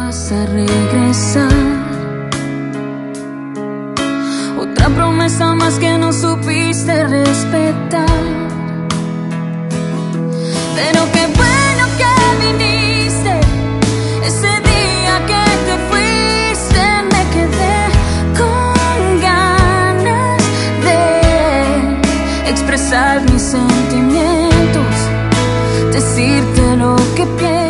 vas a regresar. Otra promesa más que no supiste respetar. Pero qué bueno que viniste. Ese día que te fuiste me quedé con ganas de expresar mis sentimientos, decirte lo que pienso.